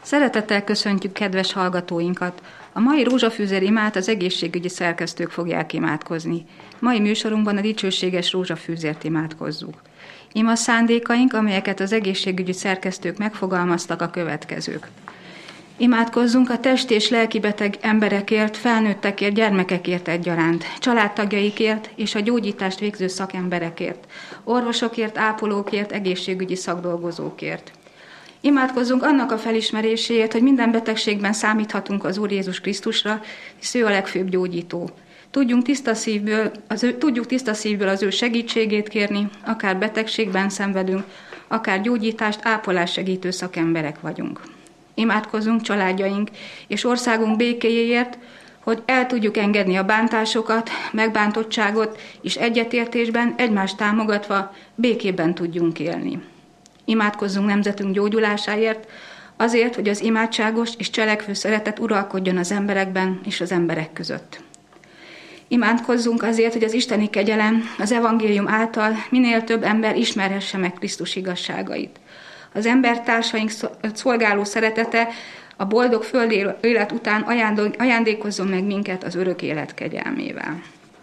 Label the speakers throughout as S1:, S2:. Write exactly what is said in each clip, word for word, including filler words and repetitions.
S1: Szeretettel köszöntjük kedves hallgatóinkat! A mai Rózsafűzér imát az egészségügyi szerkesztők fogják imádkozni. Mai műsorunkban a dicsőséges Rózsafűzért imádkozzuk. Ima szándékaink, amelyeket az egészségügyi szerkesztők megfogalmaztak, a következők. Imádkozzunk a test- és lelkibeteg emberekért, felnőttekért, gyermekekért egyaránt, családtagjaikért és a gyógyítást végző szakemberekért, orvosokért, ápolókért, egészségügyi szakdolgozókért. Imádkozzunk annak a felismeréséért, hogy minden betegségben számíthatunk az Úr Jézus Krisztusra, hisz ő a legfőbb gyógyító. Tudjunk tiszta szívből, az ő, tudjuk tiszta szívből az ő segítségét kérni, akár betegségben szenvedünk, akár gyógyítást, ápolást segítő szakemberek vagyunk. Imádkozzunk családjaink és országunk békéjéért, hogy el tudjuk engedni a bántásokat, megbántottságot, és egyetértésben, egymást támogatva békében tudjunk élni. Imádkozzunk nemzetünk gyógyulásáért, azért, hogy az imádságos és cselekvő szeretet uralkodjon az emberekben és az emberek között. Imádkozzunk azért, hogy az isteni kegyelem az evangélium által minél több ember ismerhesse meg Krisztus igazságait. Az embertársaink szolgáló szeretete a boldog földi élet után ajándékozzon meg minket az örök élet kegyelmével.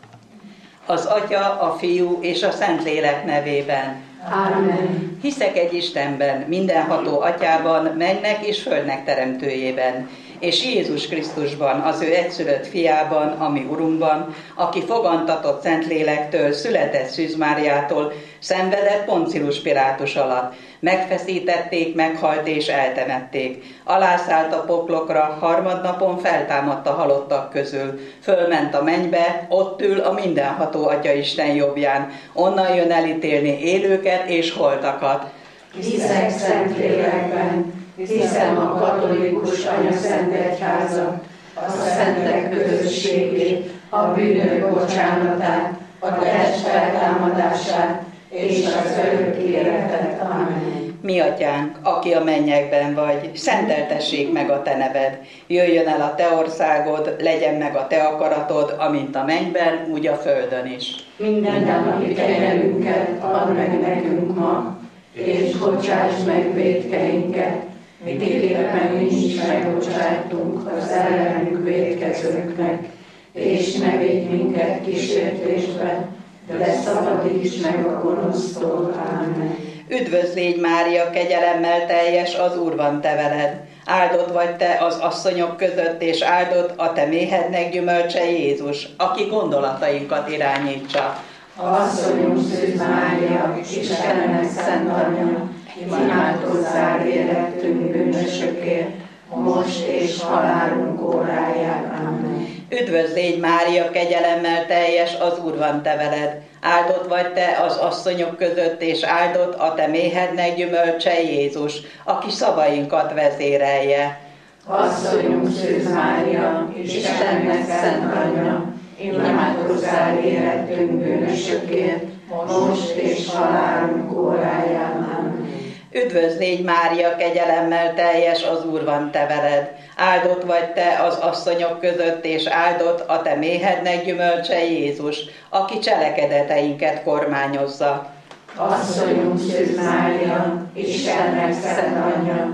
S2: Az Atya, a Fiú és a Szentlélek nevében.
S3: Amen.
S2: Hiszek egy Istenben, mindenható Atyában, mennek és földnek teremtőjében, és Jézus Krisztusban, az ő egyszülött fiában, ami Urunkban, aki fogantatott Szentlélektől, született Szűz Máriától, szenvedett Poncius Pilátus alatt. Megfeszítették, meghalt és eltemették. Alászállt a poklokra, harmadnapon feltámadt a halottak közül. Fölment a mennybe, ott ül a mindenható Atya Isten jobbján. Onnan jön elítélni élőket és holtakat.
S3: Hiszek Szentlélekben, hiszem a katolikus anyaszentegyházat, a szentek közösségét, a bűnök bocsánatát, a test feltámadását és az örök életet. Amen.
S2: Mi Atyánk, aki a mennyekben vagy, szenteltessék meg a te neved. Jöjjön el a te országod, legyen meg a te akaratod, amint a mennyben, úgy a földön is.
S3: Minden napi kenyerünket add meg nekünk ma, és bocsáss meg vétkeinket, miképpen mi is megbocsájtunk az ellenünk vétkezőknek, és ne védj minket kísértésbe, de szabadíts meg a gonosztól. Amen.
S2: Üdvözl légy, Mária, kegyelemmel teljes, az Úr van te veled. Áldott vagy te az asszonyok között, és áldott a te méhednek gyümölcse Jézus, aki gondolatainkat irányítsa.
S3: Asszonyunk Szűz Mária, Istennek szent anyja, imádkozzál érettünk bűnösökért, most és halálunk óráján. Amen.
S2: Üdvözl légy, Mária, kegyelemmel teljes, az Úr van te veled. Áldott vagy te az asszonyok között, és áldott a te méhednek gyümölcse Jézus, aki szavainkat vezérelje.
S3: Asszonyunk Szűz Mária, Istennek szent anyja, imádkozzál érettünk bűnösökért, most és halálunk óráján. Amen.
S2: Üdvözl légy, Mária, kegyelemmel teljes, az Úr van te veled. Áldott vagy te az asszonyok között, és áldott a te méhednek gyümölcse Jézus, aki cselekedeteinket kormányozza.
S3: Asszonyunk Szűz Mária, Istennek szent anyja,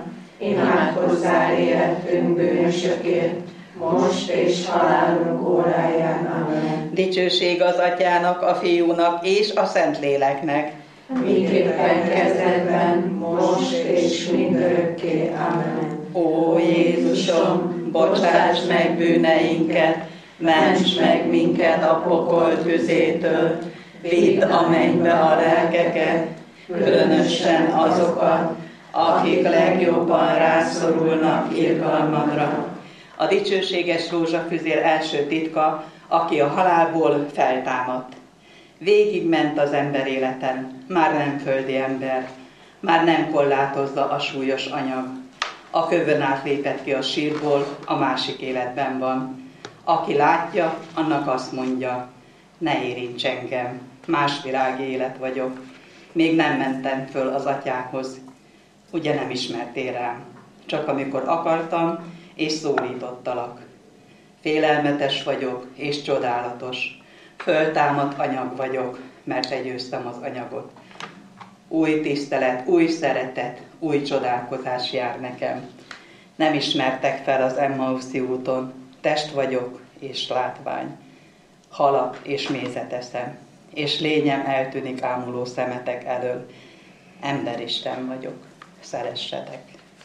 S3: imádkozzál érettünk bűnösökért, most és halálunk óráján. Amen.
S2: Dicsőség az Atyának, a Fiúnak és a Szentléleknek.
S3: Miképpen kezdetben, most és mindörökké. Amen.
S2: Ó Jézusom, bocsáss meg bűneinket, ments meg minket a pokol tüzétől, vidd a mennybe a lelkeket, különösen azokat, akik legjobban rászorulnak irgalmadra. A dicsőséges Rózsafűzér első titka, aki a halálból feltámadt. Végigment az ember életen, már nem földi ember, már nem korlátozza a súlyos anyag. A kövön átlépett ki a sírból, a másik életben van. Aki látja, annak azt mondja, ne érints engem, más világi élet vagyok. Még nem mentem föl az Atyához, ugye nem ismertél rám, csak amikor akartam, és szólítottalak. Félelmetes vagyok, és csodálatos. Föltámadt anyag vagyok, mert legyőztem az anyagot. Új tisztelet, új szeretet, új csodálkozás jár nekem. Nem ismertek fel az Emmauszi úton, test vagyok és látvány. Halat és mézet eszem, és lényem eltűnik ámuló szemetek elől. Emberisten vagyok, szeressetek.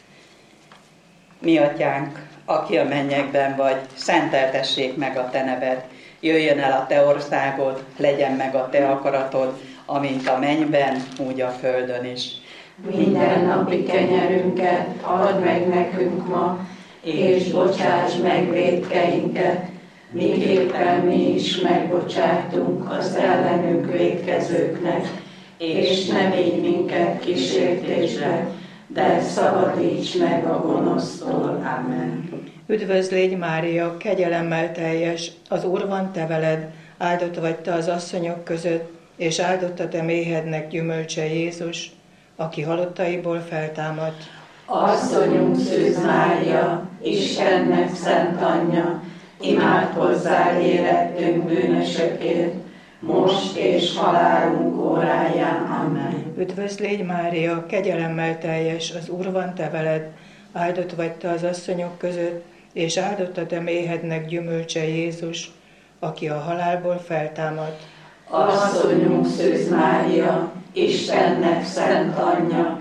S2: Mi atyánk, aki a mennyekben vagy, szenteltessék meg a te neved, jöjjön el a te országod, legyen meg a te akaratod, amint a mennyben, úgy a földön is.
S3: Minden napi kenyerünket add meg nekünk ma, és bocsáss meg vétkeinket, miképpen mi is megbocsátunk az ellenünk vétkezőknek, és ne védj minket kísértésbe, de szabadíts meg a gonosztól. Amen.
S4: Üdvözlégy Mária, kegyelemmel teljes, az Úr van te veled, áldott vagy te az asszonyok között, és áldott a te méhednek gyümölcse Jézus, aki halottaiból feltámadt.
S3: Asszonyunk Szűz Mária, Istennek szent anyja, imádkozzál érettünk bűnösökért, most és halálunk óráján. Amen.
S4: Üdvözlégy Mária, kegyelemmel teljes, az Úr van te veled, áldott vagy te az asszonyok között, és áldott a te méhednek gyümölcse Jézus, aki a halálból feltámadt.
S3: Asszonyunk Szűz Mária, Istennek szent anyja,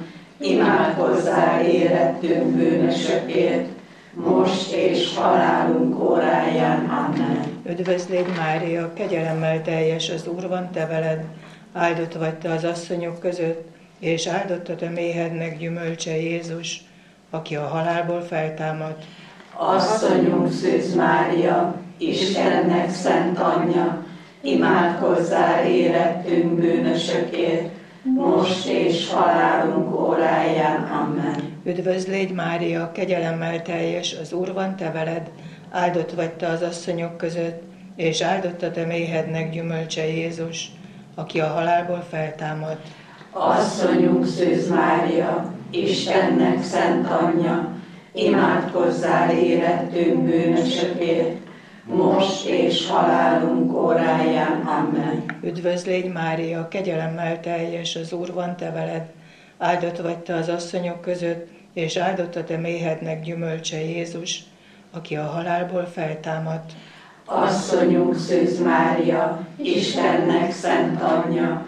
S3: imádkozzál érettünk bűnösökért, most és halálunk óráján. Amen.
S4: Üdvözlégy Mária, kegyelemmel teljes, az Úr van te veled, áldott vagy te az asszonyok között, és áldott a te méhednek gyümölcse Jézus, aki a halálból feltámadt.
S3: Asszonyunk Szűz Mária, Istennek szent anyja, imádkozzál érettünk bűnösökért, most és halálunk óráján. Amen.
S4: Üdvözlégy Mária, kegyelemmel teljes, az Úr van te veled, áldott vagy te az asszonyok között, és áldott a te méhednek gyümölcse Jézus, aki a halálból feltámadt.
S3: Asszonyunk Szűz Mária, Istennek szent anyja, imádkozzál érettünk bűnösökért, most és halálunk óráján. Amen.
S4: Üdvözlégy Mária, kegyelemmel teljes, az Úr van te veled, áldott vagy te az asszonyok között, és áldott a te méhednek gyümölcse Jézus, aki a halálból feltámadt.
S3: Asszonyunk Szűz Mária, Istennek szent anyja,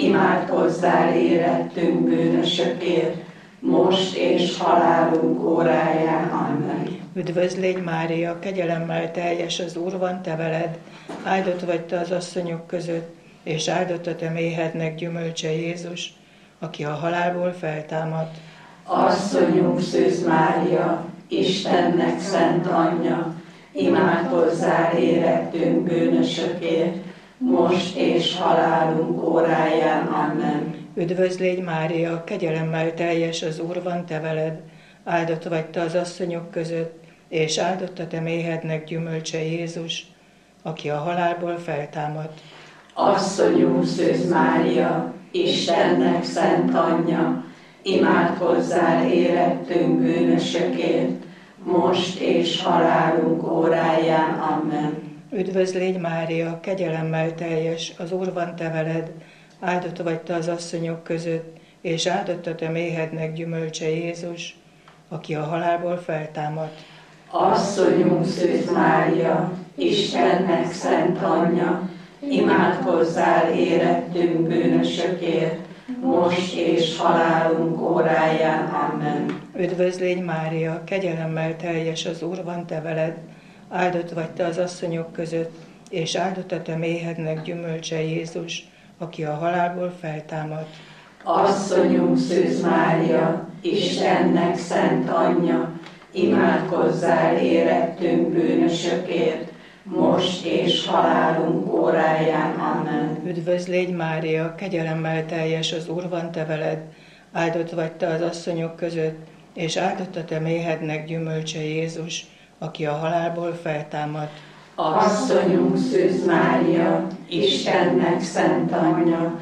S3: imádkozzál érettünk bűnösökért, most és halálunk óráján. Amen.
S4: Üdvözlégy Mária, kegyelemmel teljes, az Úr van te veled, áldott vagy te az asszonyok között, és áldott a te méhednek gyümölcse Jézus, aki a halálból feltámadt.
S3: Asszonyunk Szűz Mária, Istennek szent anyja, imádkozzál érettünk bűnösökért, most és halálunk óráján. Amen.
S4: Üdvözlégy Mária, kegyelemmel teljes, az Úr van te veled, áldott vagy te az asszonyok között, és áldott a te méhednek gyümölcse Jézus, aki a halálból feltámadt.
S3: Asszonyunk Szűz Mária, Istennek szent anyja, imádkozzál érettünk bűnösökért, most és halálunk óráján. Amen.
S4: Üdvözlégy Mária, kegyelemmel teljes, az Úr van te veled, áldott vagy te az asszonyok között, és áldott a te méhednek gyümölcse Jézus, aki a halálból feltámadt.
S3: Asszonyunk Szűz Mária, Istennek szent anyja, imádkozzál érettünk bűnösökért, most és halálunk óráján. Amen.
S4: Üdvözlégy Mária, kegyelemmel teljes, az Úr van te veled, áldott vagy te az asszonyok között, és áldott a te méhednek gyümölcse Jézus, aki a halálból feltámadt.
S3: Asszonyunk Szűz Mária, Istennek szent anyja, imádkozzál érettünk bűnösökért, most és halálunk óráján. Amen.
S4: Üdvözlégy Mária, kegyelemmel teljes, az Úr van te veled, áldott vagy te az asszonyok között, és áldott a te méhednek gyümölcse Jézus, aki a halálból feltámadt.
S3: Asszonyunk Szűz Mária, Istennek szent anyja,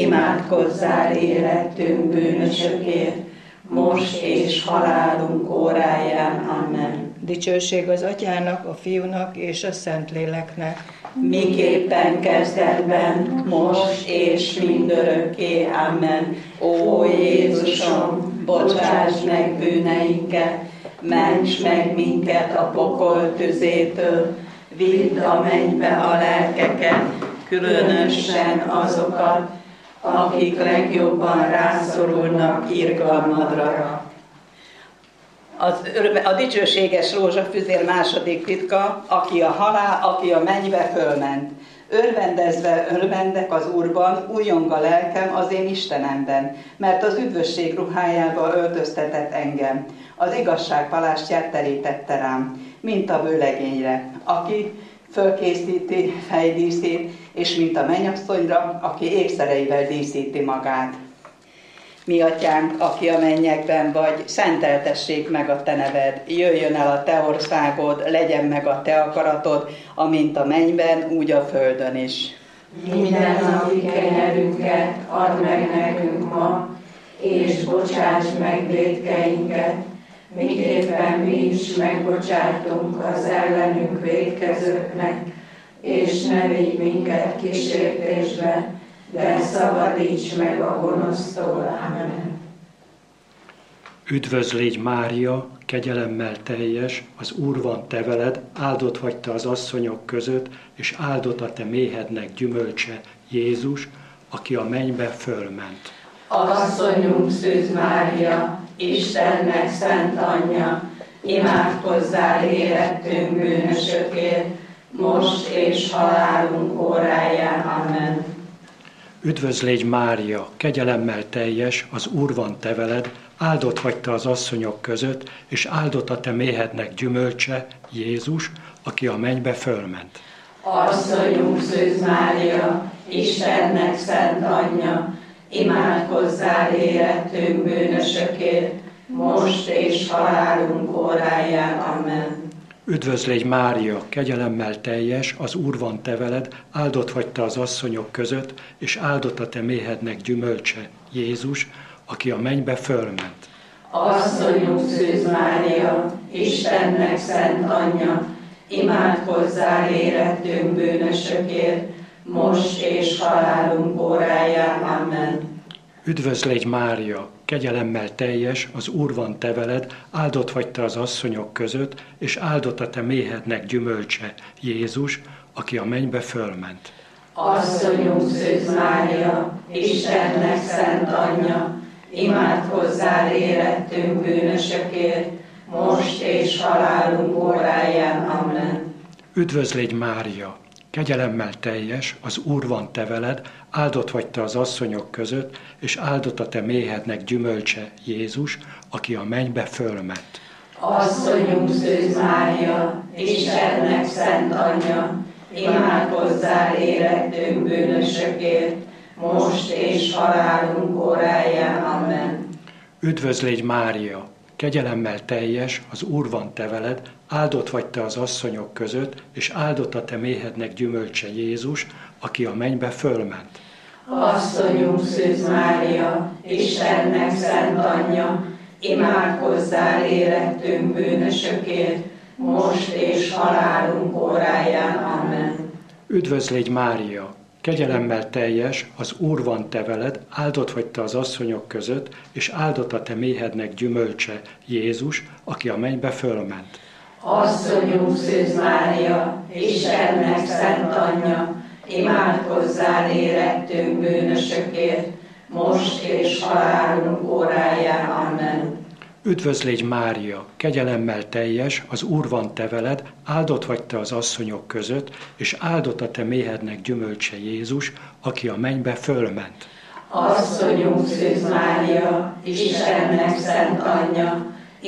S3: imádkozzál érettünk bűnösökért, most és halálunk óráján. Amen.
S4: Dicsőség az Atyának, a Fiúnak és a Szentléleknek.
S2: Miképpen kezdetben, most és mindörökké. Amen. Ó Jézusom, bocsáss meg bűneinket, ments meg minket a pokol tüzétől, vidd a mennybe a lelkeket, különösen azokat, akik legjobban rászorulnak irgalmadra. Az, a dicsőséges rózsafüzér második titka, aki a halál, aki a mennybe fölment. Örvendezve örvendek az Úrban, újjong a lelkem az én Istenemben, mert az üdvösség ruhájába öltöztetett engem, az igazság palástját terítette rám, mint a vőlegényre, aki fölkészíti fejdíszét, és mint a mennyasszonyra, aki ékszereivel díszíti magát. Mi atyánk, aki a mennyekben vagy, szenteltessék meg a te neved, jöjjön el a te országod, legyen meg a te akaratod, amint a mennyben, úgy a földön is.
S3: Minden napi kenyerünket add meg nekünk ma, és bocsáss meg vétkeinket, miképpen mi is megbocsátunk az ellenünk vétkezőknek, és ne vigy minket kísértésbe, de szabadíts meg a gonosztól. Amen.
S5: Üdvözl légy Mária, kegyelemmel teljes, az Úr van te veled, áldott vagy te az asszonyok között, és áldott a te méhednek gyümölcse, Jézus, aki a mennybe fölment.
S3: Asszonyunk Szűz Mária, Istennek szent anyja, imádkozzál érettünk bűnösökért, most és halálunk óráján. Amen.
S5: Üdvözl légy Mária, kegyelemmel teljes, az Úr van te veled, áldott vagy te az asszonyok között, és áldott a te méhednek gyümölcse, Jézus, aki a mennybe fölment.
S3: Asszonyunk Szűz Mária, Istennek szent anyja, imádkozzál érettünk bűnösökért, most és halálunk óráján. Amen.
S5: Üdvözl légy Mária, kegyelemmel teljes, az Úr van te veled, áldott vagy te az asszonyok között, és áldott a te méhednek gyümölcse, Jézus, aki a mennybe fölment.
S3: Asszonyunk Szűz Mária, Istennek szent anyja, imádkozzál érettünk bűnösökért, most és halálunk óráján. Amen.
S5: Üdvözl légy Mária, kegyelemmel teljes, az Úr van te veled, áldott vagy te az asszonyok között, és áldott a te méhednek gyümölcse, Jézus, aki a mennybe fölment.
S3: Asszonyunk Szűz Mária, Istennek szent anyja, imádkozzál érettünk bűnösökért, most és halálunk óráján. Amen.
S5: Üdvözl légy Mária, kegyelemmel teljes, az Úr van te veled, áldott vagy te az asszonyok között, és áldott a te méhednek gyümölcse, Jézus, aki a mennybe fölment.
S3: Asszonyunk Szűz Mária, Istennek szent anyja, imádkozzál érettünk bűnösökért, most és halálunk óráján. Amen.
S5: Üdvözl légy Mária, kegyelemmel teljes, az Úr van te veled, áldott vagy te az asszonyok között, és áldott a te méhednek gyümölcse, Jézus, aki a mennybe fölment.
S3: Asszonyunk Szűz Mária, Istennek szent anyja, imádkozzál érettünk bűnösökért, most és halálunk óráján. Amen.
S5: Üdvözl légy Mária, kegyelemmel teljes, az Úr van te veled, áldott vagy te az asszonyok között, és áldott a te méhednek gyümölcse, Jézus, aki a mennybe fölment.
S3: Asszonyunk Szűz Mária, Istennek szent anyja, imádkozzál érettünk bűnösökért, most és halálunk óráján. Amen.
S5: Üdvözl légy Mária, kegyelemmel teljes, az Úr van te veled, áldott vagy te az asszonyok között, és áldott a te méhednek gyümölcse, Jézus, aki a mennybe fölment.
S3: Asszonyunk Szűz Mária, Istennek szent anyja,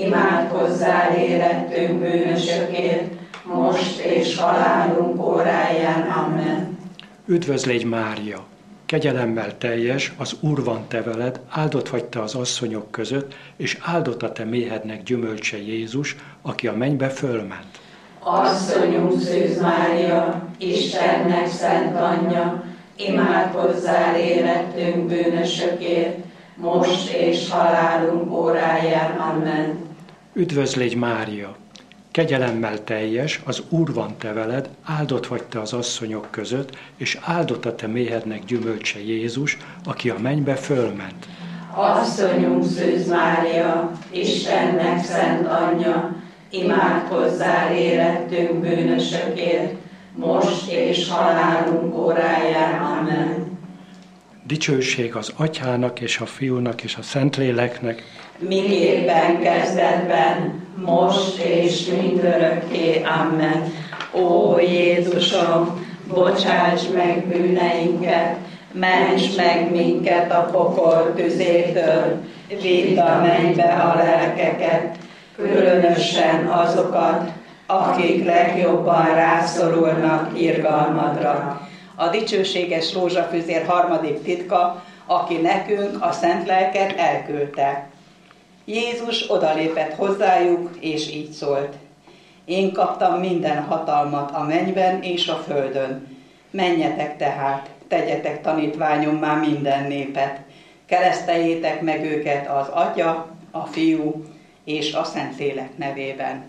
S3: imádkozzál érettünk bűnösökért, most és halálunk óráján. Amen.
S5: Üdvözl légy Mária, kegyelemmel teljes, az Úr van te veled, áldott vagy te az asszonyok között, és áldott a te méhednek gyümölcse, Jézus, aki a mennybe fölment.
S3: Asszonyunk Szűz Mária, Istennek szent anyja, imádkozzál érettünk bűnösökért, most és halálunk óráján. Amen.
S5: Üdvözl légy Mária, kegyelemmel teljes, az Úr van te veled, áldott vagy te az asszonyok között, és áldott a te méhednek gyümölcse, Jézus, aki a mennybe fölment.
S3: Asszonyunk Szűz Mária, Istennek szent anyja, imádkozzál érettünk bűnösökért, most és halálunk óráján. Amen.
S5: Dicsőség az Atyának és a Fiúnak és a Szentléleknek,
S2: miképpen kezdetben, most és mindörökké. Amen. Ó Jézusom, bocsáss meg bűneinket, ments meg minket a pokol tüzétől, vidd a mennybe a lelkeket, különösen azokat, akik legjobban rászorulnak irgalmadra. A dicsőséges rózsafüzér harmadik titka, aki nekünk a szent lelket elküldte. Jézus odalépett hozzájuk, és így szólt: én kaptam minden hatalmat a mennyben és a földön. Menjetek tehát, tegyetek tanítványommá minden népet, kereszteljétek meg őket az Atya, a Fiú és a Szentlélek nevében.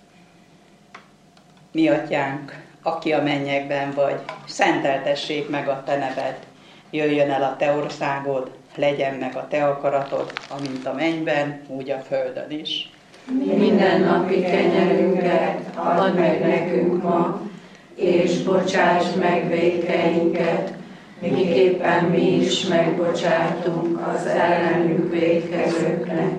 S2: Mi Atyánk, aki a mennyekben vagy, szenteltessék meg a te neved, jöjjön el a te országod, legyen meg a te akaratod, amint a mennyben, úgy a földön is.
S3: Minden napi kenyerünket add meg nekünk ma, és bocsáss meg vétkeinket, miképpen mi is megbocsátunk az ellenünk vétkezőknek,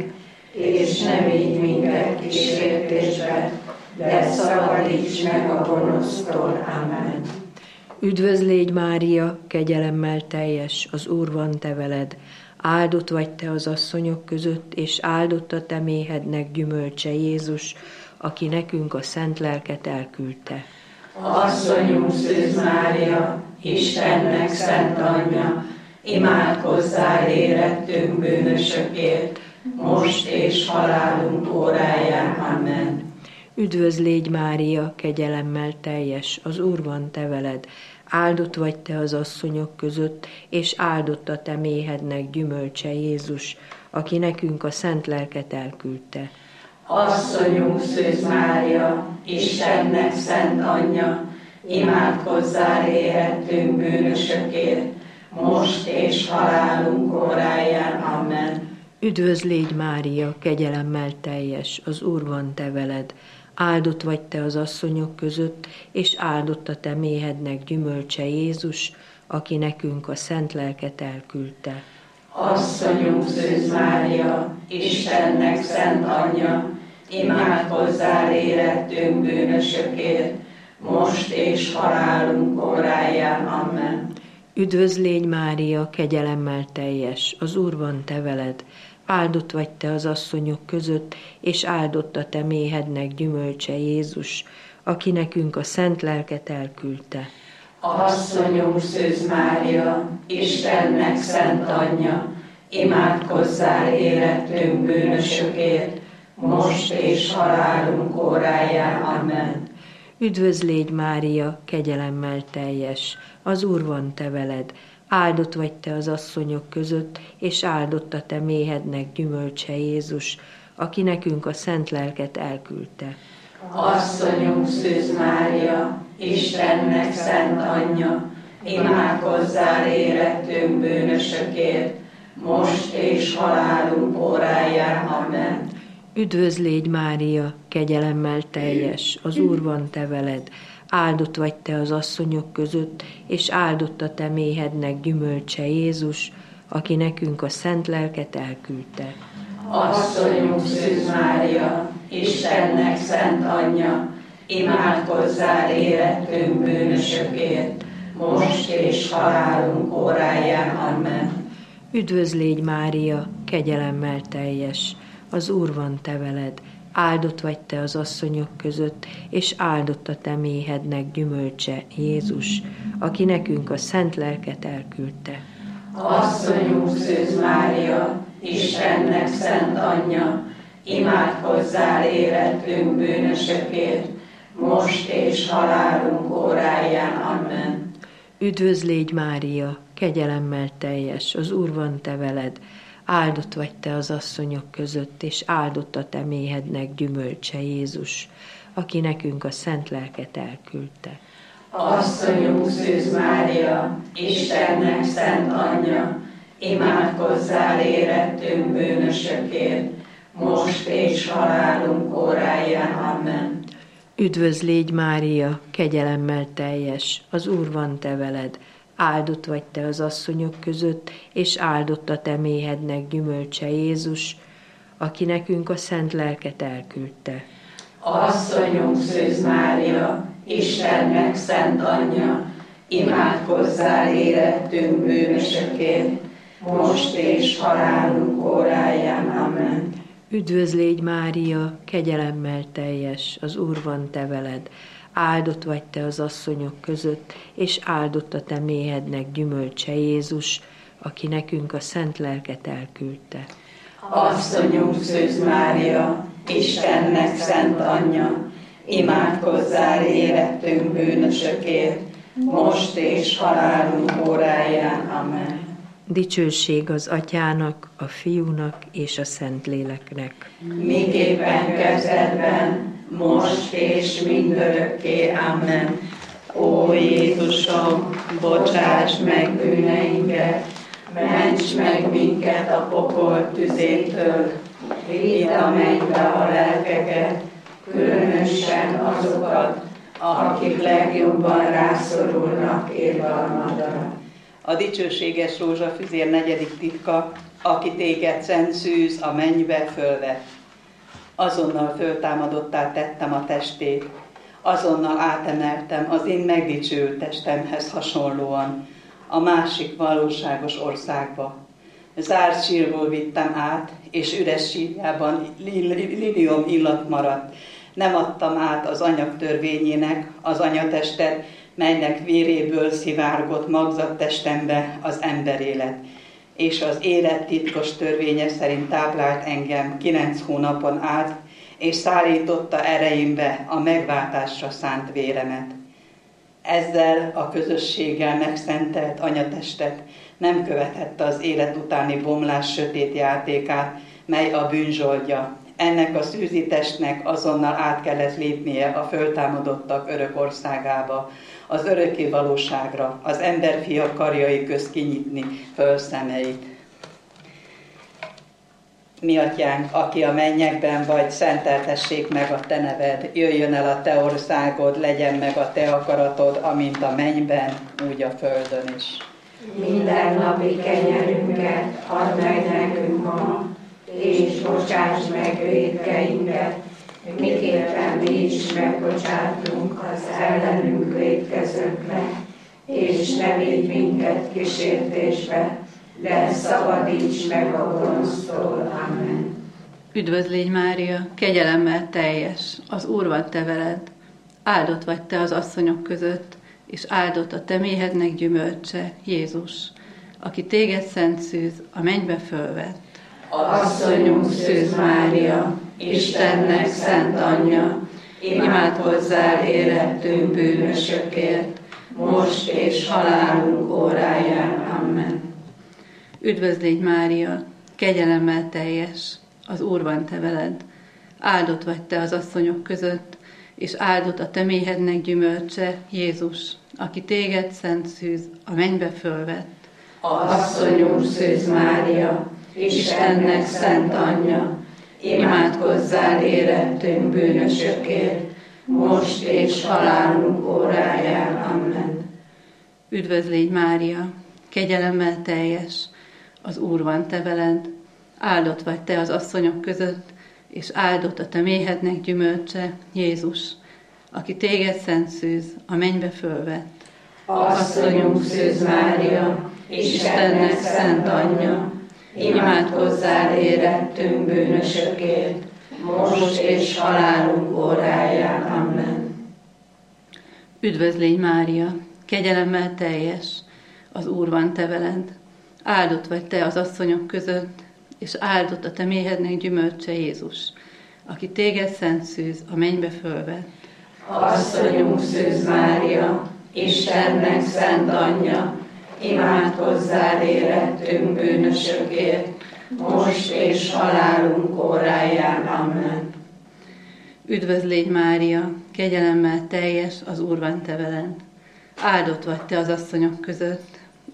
S3: és ne vigy minket kísértésbe, de szabadíts meg a gonosztól. Amen.
S6: Üdvözlégy Mária, kegyelemmel teljes, az Úr van te veled, áldott vagy te az asszonyok között, és áldott a te méhednek gyümölcse Jézus, aki nekünk a szent lelket elküldte.
S3: Asszonyunk Szűz Mária, Istennek szent anyja, imádkozzál érettünk bűnösökért, most és halálunk óráján. Amen.
S6: Üdvözlégy Mária, kegyelemmel teljes, az Úr van te veled, áldott vagy te az asszonyok között, és áldott a te méhednek gyümölcse Jézus, aki nekünk a szent lelket elküldte.
S3: Asszonyunk Szűz Mária, Istennek szent anyja, imádkozzál érettünk bűnösökért, most és halálunk óráján. Amen.
S6: Üdvözlégy Mária, kegyelemmel teljes, az Úr van te veled, áldott vagy te az asszonyok között, és áldott a te méhednek gyümölcse Jézus, aki nekünk a szent lelket elküldte.
S3: Asszonyunk Szűz Mária, Istennek szent anyja, imádkozzál érettünk bűnösökért, most és halálunk óráján. Amen.
S6: Üdvözlégy Mária, kegyelemmel teljes, az Úr van te veled, áldott vagy te az asszonyok között, és áldott a te méhednek gyümölcse Jézus, aki nekünk a szent lelket elküldte.
S3: Asszonyunk Szűz Mária, Istennek szent anyja, imádkozzál érettünk bűnösökért, most és halálunk óráján. Amen.
S6: Üdvözlégy Mária, kegyelemmel teljes, az Úr van te veled, áldott vagy te az asszonyok között, és áldott a te méhednek gyümölcse Jézus, aki nekünk a szent lelket elküldte.
S3: Asszonyunk Szűz Mária, Istennek szent anyja, imádkozzál érettünk bűnösökért, most és halálunk óráján. Amen.
S6: Üdvözlégy Mária, kegyelemmel teljes, az Úr van te veled, áldott vagy te az asszonyok között, és áldott a te méhednek gyümölcse Jézus, aki nekünk a szent lelket elküldte.
S3: Asszonyunk Szűz Mária, Istennek szent anyja, imádkozzál érettünk bűnösökért, most és halálunk óráján. Amen.
S6: Üdvözlégy Mária, kegyelemmel teljes, az Úr van te veled, áldott vagy te az asszonyok között, és áldott a te méhednek gyümölcse Jézus, aki nekünk a szent lelket elküldte.
S3: Asszonyunk Szűz Mária, Istennek szent anyja, imádkozzál érettünk bűnösökért, most és halálunk óráján. Amen.
S6: Üdvözlégy Mária, kegyelemmel teljes, az Úr van te veled, áldott vagy te az asszonyok között, és áldott a te méhednek gyümölcse Jézus, aki nekünk a szent lelket elküldte.
S3: Asszonyunk Szűz Mária, Istennek szent anyja,
S2: imádkozzál érettünk bűnösökért, most és halálunk óráján. Amen.
S6: Üdvözl légy, Mária, kegyelemmel teljes, az Úr van te veled, áldott vagy te az asszonyok között, és áldott a te méhednek gyümölcse Jézus, aki nekünk a szent lelket elküldte.
S2: Asszonyunk Szűz Mária, Istennek szent anyja, imádkozzál érettünk bűnösökért, most és halálunk óráján. Amen.
S6: Üdvözl légy, Mária, kegyelemmel teljes, az Úr van te veled, áldott vagy te az asszonyok között, és áldott a te méhednek gyümölcse Jézus, aki nekünk a szent lelket elküldte.
S2: Asszonyunk Szűz Mária, Istennek szent anyja, imádkozzál érettünk bűnösökért, most és halálunk óráján. Amen.
S6: Dicsőség az Atyának, a Fiúnak és a Szentléleknek.
S2: Miképpen kezdetben, most és mindörökké. Amen. Ó Jézusom, bocsáss meg bűneinket, ments meg minket a pokol tüzétől, vidd a mennybe a lelkeket, különösen azokat, akik legjobban rászorulnak irgalmadra.
S7: A dicsőséges rózsafüzér negyedik titka, aki téged, szent szűz, a mennybe fölvett. Azonnal föltámadottá tettem a testét, azonnal átemeltem az én megdicsőült testemhez hasonlóan a másik valóságos országba. Zárt sírból vittem át, és üres sírjában lilium illat maradt. Nem adtam át az anyag törvényének az anyatestet, melynek véréből szivárgott magzattestembe az emberélet, és az élet titkos törvénye szerint táplált engem kilenc hónapon át, és szállította ereimbe a megváltásra szánt véremet. Ezzel a közösséggel megszentelt anyatestet nem követhette az élet utáni bomlás sötét játékát, mely a bűnzsoldja. Ennek a szűzi testnek azonnal át kellett lépnie a föltámadottak örök országába, az örökké valóságra, az emberfia karjai közt kinyitni föl szemeit. Mi atyánk, aki a mennyekben vagy, szenteltessék meg a te neved, jöjjön el a te országod, legyen meg a te akaratod, amint a mennyben, úgy a földön is.
S3: Minden napi kenyerünket add meg nekünk ma, és bocsáss meg vétkeinket, miképpen mi is megbocsátunk az ellenünk vétkezőknek, és ne vigy minket kísértésbe, de szabadíts meg a gonosztól. Amen.
S8: Üdvözl légy, Mária, kegyelemmel teljes, az Úr van te veled, áldott vagy te az asszonyok között, és áldott a te méhednek gyümölcse, Jézus, aki téged, szent szűz, a mennybe fölvett.
S2: Asszonyunk Szűz Mária, Istennek szent anyja, imádkozzál érettünk bűnösökért, most és halálunk óráján. Amen.
S8: Üdvözl légy, Mária, kegyelemmel teljes, az Úr van te veled, áldott vagy te az asszonyok között, és áldott a te méhednek gyümölcse, Jézus, aki téged, szent szűz, a mennybe fölvett.
S2: Asszonyunk Szűz Mária, Istennek szent anyja, imádkozzál érettünk bűnösökért, most és halálunk óráján. Amen.
S8: Üdvözl légy, Mária, kegyelemmel teljes, az Úr van te veled, áldott vagy te az asszonyok között, és áldott a te méhednek gyümölcse, Jézus, aki téged, szent szűz, a mennybe fölvett.
S2: Asszonyunk Szűz Mária, Istennek szent anyja, imádkozzál érettünk bűnösökért, most és halálunk óráján. Amen.
S8: Üdvözl légy, Mária, kegyelemmel teljes, az Úr van te veled, áldott vagy te az asszonyok között, és áldott a te méhednek gyümölcse, Jézus, aki téged, szent szűz, a mennybe fölvett.
S2: Asszonyunk Szűz Mária, Istennek szent anyja, imádkozzál érettünk bűnösökért, most és halálunk óráján. Amen.
S8: Üdvözl légy, Mária, kegyelemmel teljes, az Úr van te veled, áldott vagy te az asszonyok között,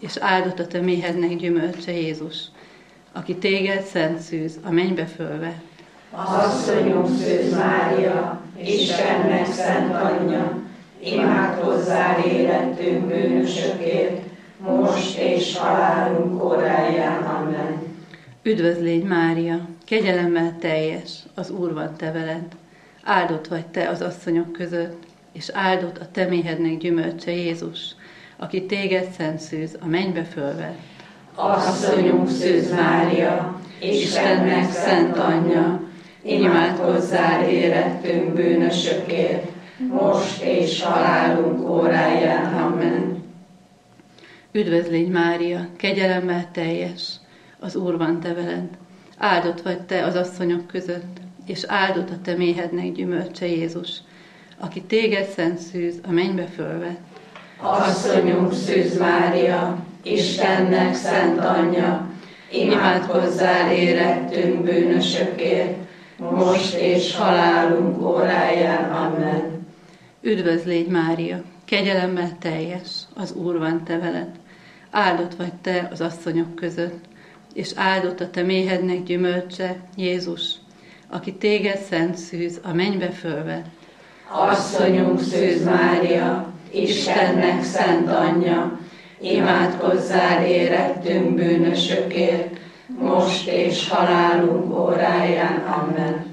S8: és áldott a te méhednek gyümölcse Jézus, aki téged szent szűz a mennybe fölvett.
S3: Asszonyunk Szűz Mária, Istennek szent anyja, imádkozzál életünk bűnösökért, most és halálunk óráján. Amen.
S8: Üdvözl légy Mária, kegyelemmel teljes, az Úr van te veled. Áldott vagy te az asszonyok között, és áldott a te méhednek gyümölcse Jézus, aki téged szent szűz a mennybe fölvett.
S3: Asszonyunk Szűz Mária, Istennek szent anyja, imádkozzál érettünk bűnösökért, most és halálunk óráján. Amen.
S8: Üdvözl légy Mária, kegyelemmel teljes, az Úr van te veled. Áldott vagy te az asszonyok között, és áldott a te méhednek gyümölcse Jézus, aki téged szent szűz a mennybe fölvett.
S3: Asszonyunk Szűz Mária, Istennek szent anyja, imádkozzál érettünk bűnösökért, most és halálunk óráján. Amen.
S8: Üdvözl légy Mária, kegyelemmel teljes, az Úr van te veled. Áldott vagy te az asszonyok között, és áldott a te méhednek gyümölcse Jézus, aki téged szent szűz a mennybe fölvett.
S3: Asszonyunk Szűz Mária, Istennek szent anyja, imádkozzál érettünk bűnösökért, most és halálunk óráján. Amen.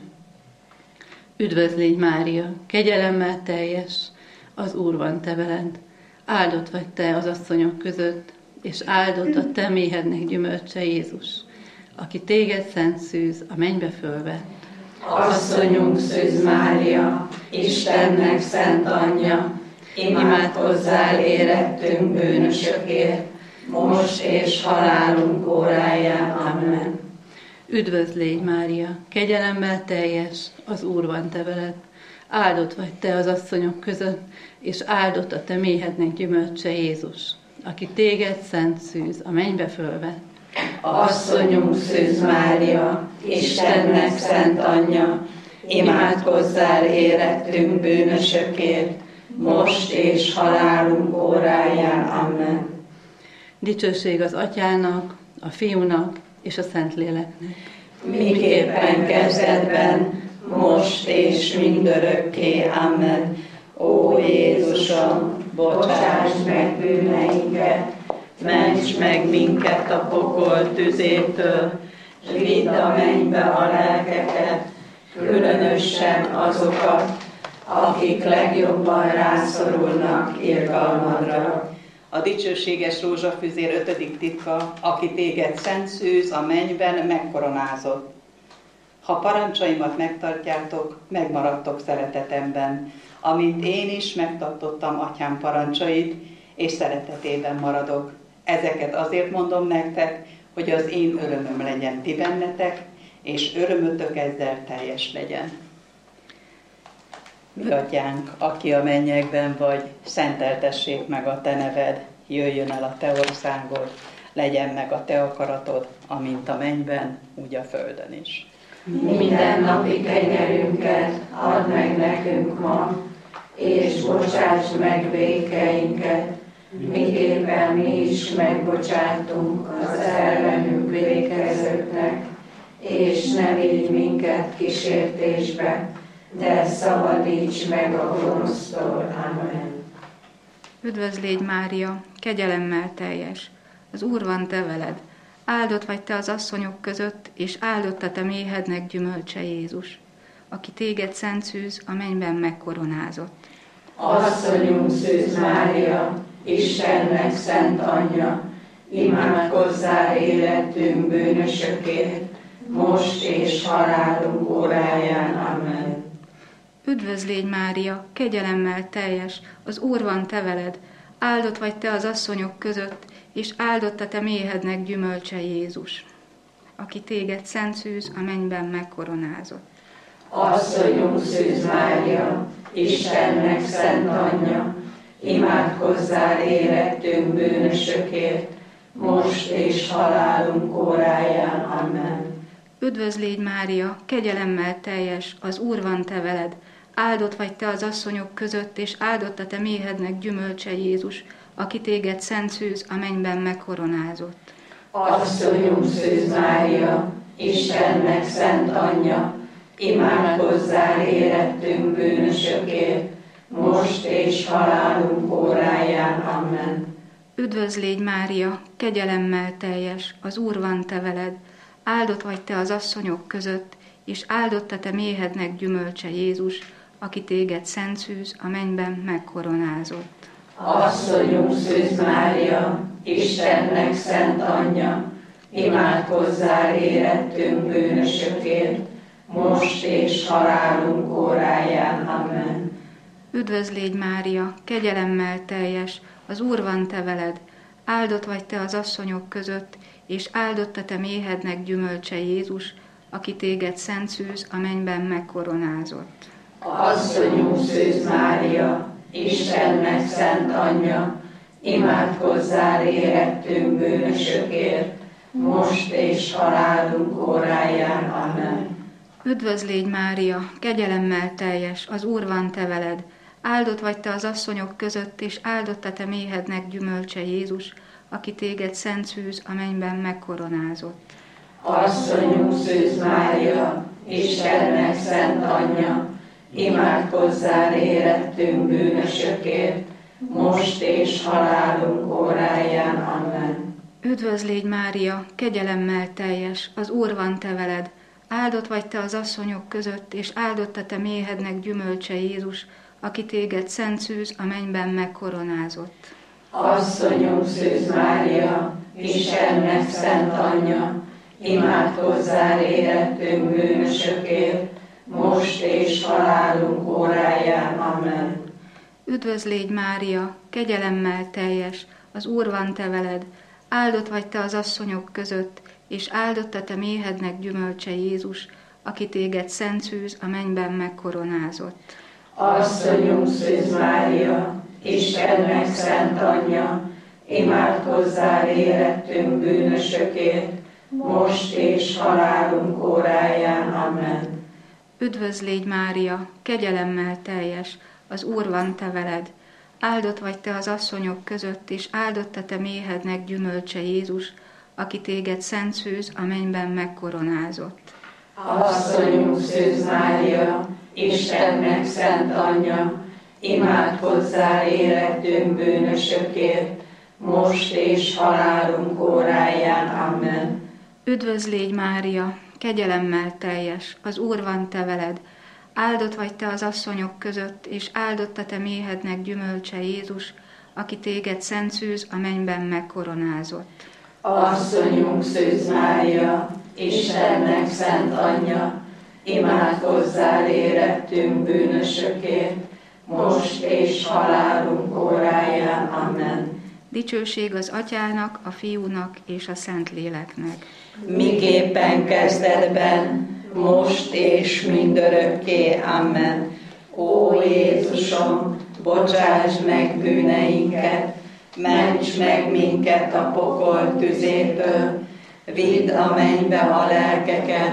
S8: Üdvözl légy Mária, kegyelemmel teljes, az Úr van te veled. Áldott vagy te az asszonyok között, és áldott a te méhednek gyümölcse Jézus, aki téged szent szűz a mennybe fölvett.
S3: Asszonyunk Szűz Mária, Istennek szent anyja, imádkozzál érettünk bűnösökért, most és halálunk óráján. Amen.
S8: Üdvözl légy Mária, kegyelemmel teljes, az Úr van te veled. Áldott vagy te az asszonyok között, és áldott a te méhednek gyümölcse Jézus, aki téged szent szűz a mennybe fölvett.
S3: Asszonyunk Szűz Mária, Istennek szent anyja, imádkozzál érettünk bűnösökért, most és halálunk óráján. Amen.
S8: Dicsőség az Atyának, a Fiúnak és a Szentléleknek.
S3: Miképpen kezdetben, most és mindörökké. Amen. Ó Jézusom, bocsáss meg bűneinket, ments meg minket a pokol tüzétől, s vidd a mennybe a lelkeket, különösen azokat, akik legjobban rászorulnak irgalmadra.
S7: A dicsőséges rózsafüzér ötödik titka, aki téged szent szűz a mennyben megkoronázott. Ha parancsaimat megtartjátok, megmaradtok szeretetemben, amint én is megtartottam atyám parancsait, és szeretetében maradok. Ezeket azért mondom nektek, hogy az én örömöm legyen ti bennetek, és örömötök ezzel teljes legyen. Mi atyánk, aki a mennyekben vagy, szenteltessék meg a te neved, jöjjön el a te országod, legyen meg a te akaratod, amint a mennyben, úgy a földön is.
S3: Minden napi kenyerünket add meg nekünk ma, és bocsáss meg vétkeinket, miképpen mi is megbocsátunk az ellenünk vétkezőknek, és ne vigy minket kísértésbe, de szabadíts meg a gonosztól. Amen.
S1: Üdvözl légy Mária, kegyelemmel teljes, az Úr van te veled. Áldott vagy te az asszonyok között, és áldott a te méhednek gyümölcse Jézus, aki téged szent szűz a mennyben megkoronázott.
S3: Asszonyunk Szűz Mária, Istennek szent anyja, imádkozzál életünk bűnösökért, most és halálunk óráján. Amen.
S1: Üdvözl légy Mária, kegyelemmel teljes, az Úr van te veled. Áldott vagy te az asszonyok között, és áldott a te méhednek gyümölcse Jézus, aki téged szent szűz a mennyben megkoronázott.
S3: Asszonyunk Szűz Mária, Istennek szent anyja, imádkozzál érettünk bűnösökért, most és halálunk óráján. Amen.
S1: Üdvözl légy Mária, kegyelemmel teljes, az Úr van te veled. Áldott vagy te az asszonyok között, és áldott a te méhednek gyümölcse Jézus, aki téged szent szűz a mennyben megkoronázott.
S3: Asszonyunk Szűz Mária, Istennek szent anyja, imádkozzál érettünk bűnösökért, most és halálunk óráján. Amen.
S1: Üdvözl légy Mária, kegyelemmel teljes, az Úr van te veled, áldott vagy te az asszonyok között, és áldott a te méhednek gyümölcse Jézus, aki téged szent szűz a mennyben megkoronázott.
S3: Asszonyunk Szűz Mária, Istennek szent anyja, imádkozzál érettünk bűnösökért, most és halálunk óráján. Amen.
S1: Üdvözl légy Mária, kegyelemmel teljes, az Úr van te veled, áldott vagy te az asszonyok között, és áldott a te méhednek gyümölcse Jézus, aki téged szent szűz a mennyben megkoronázott.
S3: Asszonyunk Szűz Mária, Istennek szent anyja, imádkozzál érettünk bűnösökért, most és halálunk óráján. Amen.
S1: Üdvözl légy Mária, kegyelemmel teljes, az Úr van te veled, áldott vagy te az asszonyok között, és áldott a te méhednek gyümölcse Jézus, aki téged szent szűz a mennyben megkoronázott.
S3: Asszonyunk Szűz Mária, Istennek szent anyja, imádkozzál érettünk bűnösökért, most és halálunk óráján. Amen.
S1: Üdvözl légy Mária, kegyelemmel teljes, az Úr van te veled, áldott vagy te az asszonyok között, és áldott a te méhednek gyümölcse Jézus, aki téged szent szűz a mennyben megkoronázott.
S3: Asszonyunk Szűz Mária, Istennek szent anyja, imádkozzál érettünk bűnösökért, most és halálunk óráján. Amen.
S1: Üdvözl légy Mária, kegyelemmel teljes, az Úr van te veled, áldott vagy te az asszonyok között, és áldott a te méhednek gyümölcse Jézus, aki téged szent szűz a mennyben megkoronázott.
S3: Asszonyunk Szűz Mária, Istennek szent anyja, imádkozzál érettünk bűnösökért, most és halálunk óráján. Amen.
S1: Üdvözl légy Mária, kegyelemmel teljes, az Úr van te veled, áldott vagy te az asszonyok között, és áldott a te méhednek gyümölcse Jézus, aki téged szent szűz a mennyben megkoronázott.
S3: Asszonyunk Szűz Mária, Istennek szent anyja, imádkozzál érettünk bűnösökért, most és halálunk óráján. Amen.
S1: Üdvözl légy Mária, kegyelemmel teljes, az Úr van te veled, áldott vagy te az asszonyok között, és áldott a te méhednek gyümölcse Jézus, aki téged szent szűz a mennyben megkoronázott.
S3: Asszonyunk Szűz Mária, Istennek szent anyja, imádkozzál érettünk bűnösökért, most és halálunk óráján. Amen.
S1: Dicsőség az Atyának, a Fiúnak és a Szentléleknek.
S2: Miképpen kezdetben, most és mindörökké. Amen. Ó Jézusom, bocsáss meg bűneinket, ments meg minket a pokol tüzétől, vidd a mennybe a lelkeket,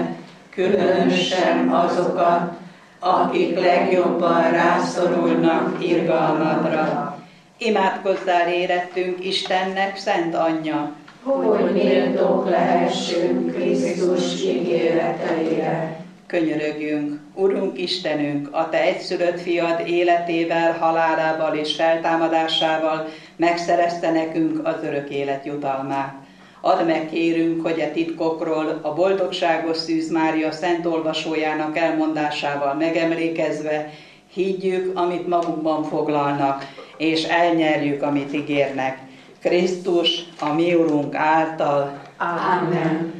S2: különösen azokat, akik legjobban rászorulnak irgalmadra. Imádkozzál érettünk Istennek szent anyja,
S3: hogy méltók lehessünk Krisztus ígéreteire.
S7: Könyörögjünk, Urunk Istenünk, a Te egyszülött fiad életével, halálával és feltámadásával megszerezte nekünk az örök élet jutalmát. Add meg, kérünk, hogy a titkokról a boldogságos Szűz Mária szent olvasójának elmondásával megemlékezve higgyük, amit magukban foglalnak, és elnyerjük, amit ígérnek. Krisztus, a mi Urunk által.
S3: Amen.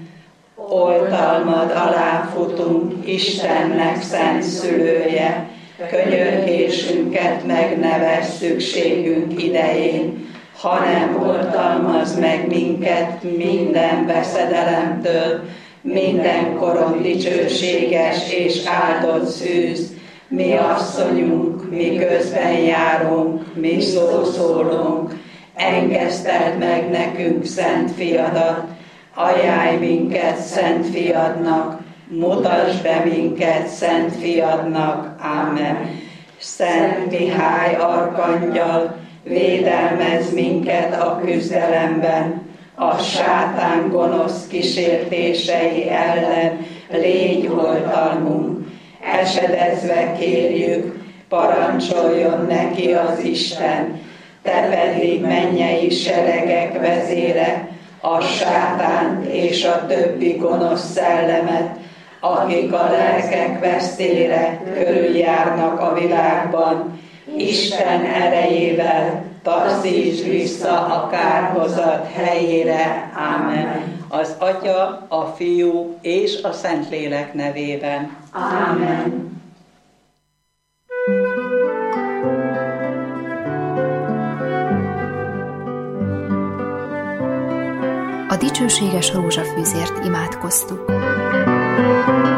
S2: Oltalmad alá futunk, Istennek szent szülője, könyörgésünket megnevess szükségünk idején, hanem oltalmazz meg minket minden veszedelemtől, mindenkoron dicsőséges és áldott szűz, mi asszonyunk, mi közben járunk, mi szószólunk, engeszteld meg nekünk szent fiadat, ajánlj minket szent fiadnak, mutasd be minket szent fiadnak. Ámen. Szent Mihály arkangyal, védelmezz minket a küzdelemben, a sátán gonosz kísértései ellen légy oltalmunk. Esedezve kérjük, parancsoljon neki az Isten, te pedig mennyei seregek vezére, a sátánt és a többi gonosz szellemet, akik a lelkek vesztére körüljárnak a világban, Isten erejével taszítsd vissza a kárhozat helyére. Ámen.
S7: Az Atya, a Fiú és a Szentlélek nevében.
S2: Ámen.
S9: A dicsőséges rózsafűzért imádkoztuk.